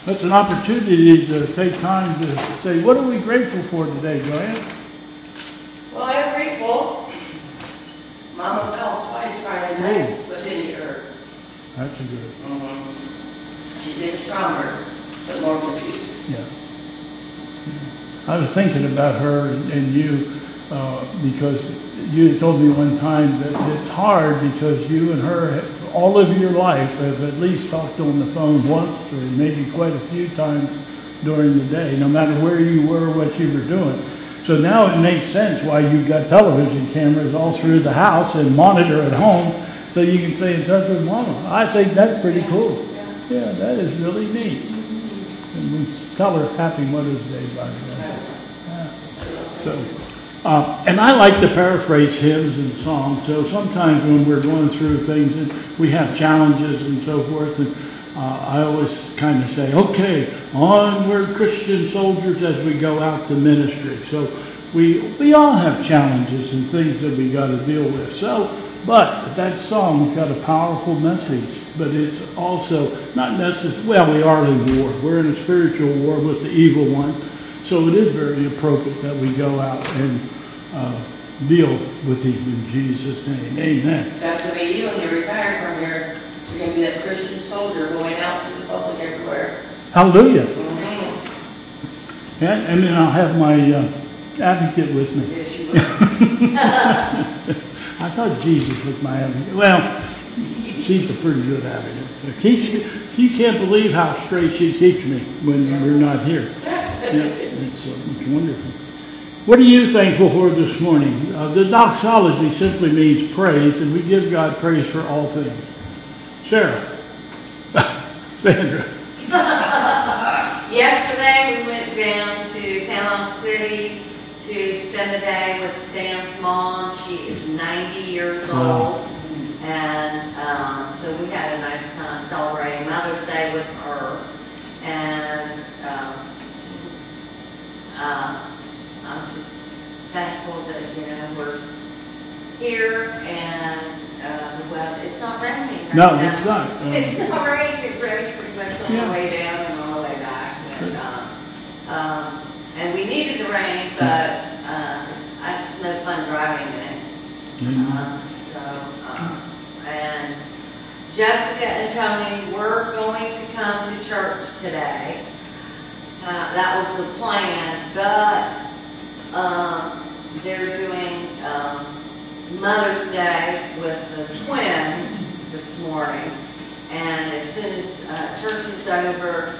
That's an opportunity to take time to say, what are we grateful for today, Joanne? Well, I'm grateful. Mama fell twice Friday night, but didn't get hurt. That's a good. She's getting stronger, but more confused. Yeah. I was thinking about her and you because you told me one time that it's hard because you and her, all of your life, have at least talked on the phone once or maybe quite a few times during the day, no matter where you were, what you were doing. So now it makes sense why you've got television cameras all through the house and monitor at home so you can stay in touch with Mama. I think that's pretty cool. Yeah, that is really neat. And we tell her Happy Mother's Day, by the way. Yeah. So, and I like to paraphrase hymns and songs. So sometimes when we're going through things and we have challenges and so forth, and I always kind of say, okay, onward Christian soldiers as we go out to ministry. So we all have challenges and things that we got to deal with. So, but that song's got a powerful message. But it's also not necessarily, well, we are in war. We're in a spiritual war with the evil one. So it is very appropriate that we go out and deal with him in Jesus' name. Amen. That's going to be you when you retire from here. You're going to be that Christian soldier going out to the public everywhere. Hallelujah. And then I'll have my advocate with me. Yes, you will. I thought Jesus was my advocate. Well, she's a pretty good advocate. She can't believe how straight she keeps me when we're not here. Yeah, it's wonderful. What are you thankful for this morning? The doxology simply means praise, and we give God praise for all things. Sarah. Sandra. Yesterday we went down to Panama City to spend the day with Stan's mom. She is 90 years old. And so we had a nice time celebrating Mother's Day with her. And I'm just thankful that, we're here and the weather, it's not raining right No, now. it's not. It's not raining. It rained pretty much on the way down and on the way back. And we needed the rain, but it's no fun driving in it. And Jessica and Tony were going to come to church today. That was the plan, but they're doing Mother's Day with the twins this morning. And as soon as church is over,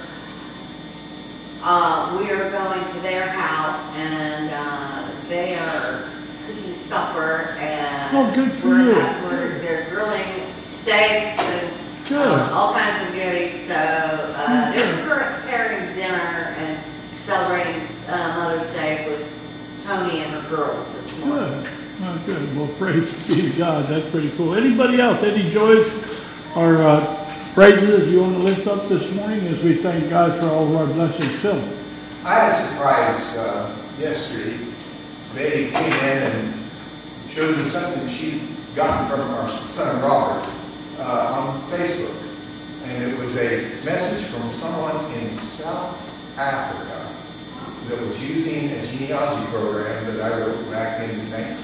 we are going to their house, and they are cooking supper, and good for you. They're grilling steaks and all kinds of goodies. So they're preparing dinner and celebrating Mother's Day with Tony and her girls this morning. Good. Oh, good. Well, praise be to God. That's pretty cool. Anybody else? Any joys or praises you want to lift up this morning as we thank God for all of our blessings? Phil. I had a surprise yesterday. Betty came in and showed me something she'd gotten from our son Robert on Facebook. And it was a message from someone in South Africa that was using a genealogy program that I wrote back in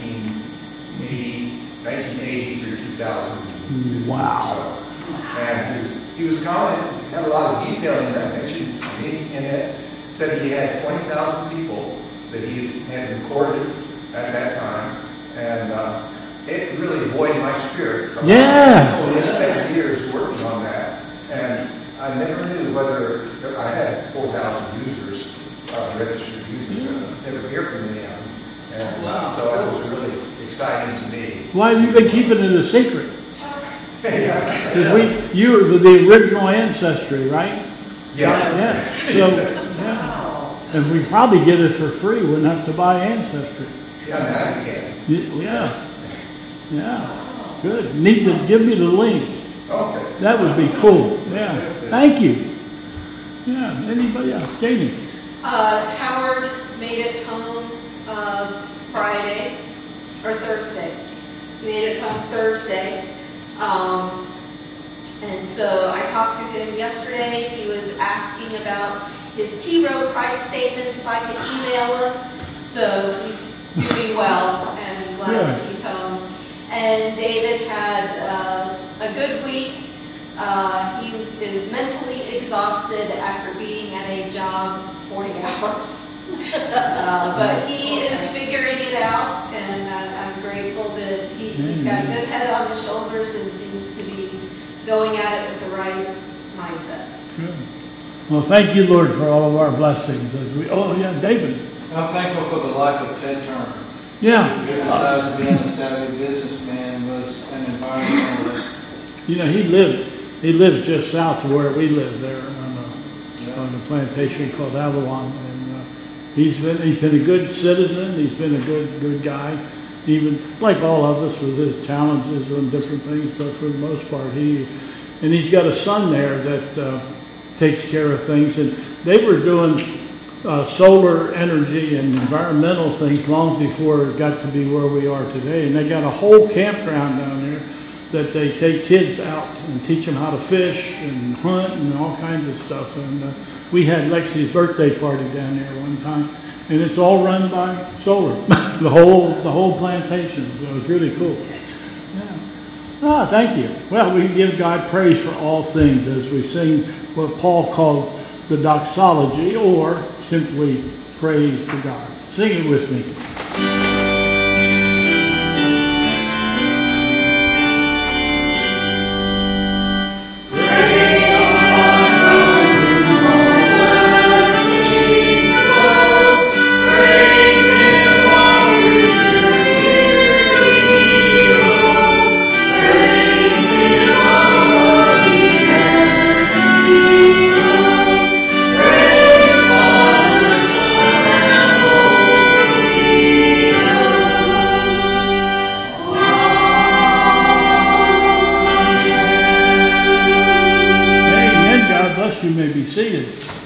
1980 through 2000. Wow. And he was commenting, had a lot of detail in that, mentioned me in it, said he had 20,000 people that he had recorded at that time. And it really buoyed my spirit. Yeah. I spent years working on that. And I never knew whether I had 4,000 users, registered users. I never hear from any of them. And so that was really exciting to me. Why have you been keeping it a secret? Yeah. You were the original ancestry, right? Yeah. Yeah. So, and we probably get it for free. We wouldn't have to buy ancestry. Yeah, now you can. Yeah. Yeah. Good. Need to give me the link. Okay. That would be cool. Yeah. Thank you. Yeah. Anybody else? Jamie. Howard made it home Friday or Thursday. He made it home Thursday. And so I talked to him yesterday. He was asking about his T Rowe Price statements, if I could email him. So he's doing well, and I'm glad that he's home. And David had a good week. He is mentally exhausted after being at a job 40 hours. But he is figuring it out, and I'm grateful that he's got a good head on his shoulders and seems to be going at it with the right mindset. Good. Well, thank you, Lord, for all of our blessings. David. I'm thankful for the life of Ted Turner. Yeah. Besides being a savvy businessman, was an environmentalist. You know, he lived just south of where we live there on a plantation called Avalon, and he's been a good citizen. He's been a good guy, even like all of us with his challenges and different things. But for the most part, he's got a son there that takes care of things, and they were doing solar energy and environmental things long before it got to be where we are today. And they got a whole campground down there that they take kids out and teach them how to fish and hunt and all kinds of stuff. And we had Lexi's birthday party down there one time, and it's all run by solar, the whole plantation. So it was really cool. Yeah. Thank you. Well, we give God praise for all things as we sing what Paul called the doxology, or simply praise to God. Sing it with me. You may be seated.